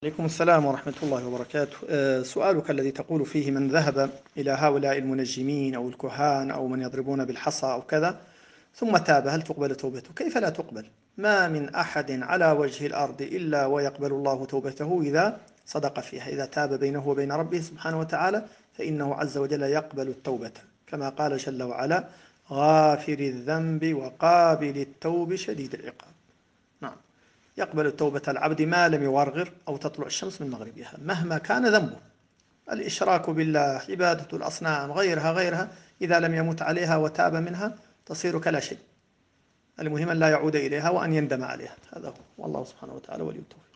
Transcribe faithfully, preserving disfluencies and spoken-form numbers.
عليكم السلام ورحمة الله وبركاته. آه، سؤالك الذي تقول فيه من ذهب إلى هؤلاء المنجمين أو الكهان أو من يضربون بالحصى أو كذا ثم تاب، هل تقبل توبته؟ كيف لا تقبل؟ ما من أحد على وجه الأرض إلا ويقبل الله توبته إذا صدق فيها، إذا تاب بينه وبين ربه سبحانه وتعالى فإنه عز وجل يقبل التوبة، كما قال جل وعلا: غافر الذنب وقابل التوب شديد العقاب. نعم، يقبل توبة العبد ما لم يورغر أو تطلع الشمس من مغربها مهما كان ذنبه. الإشراك بالله، عبادة الأصنام، غيرها غيرها، إذا لم يمت عليها وتاب منها تصير كلا شيء. المهم أن لا يعود إليها وأن يندم عليها، هذا هو، والله سبحانه وتعالى ولي التوفيق.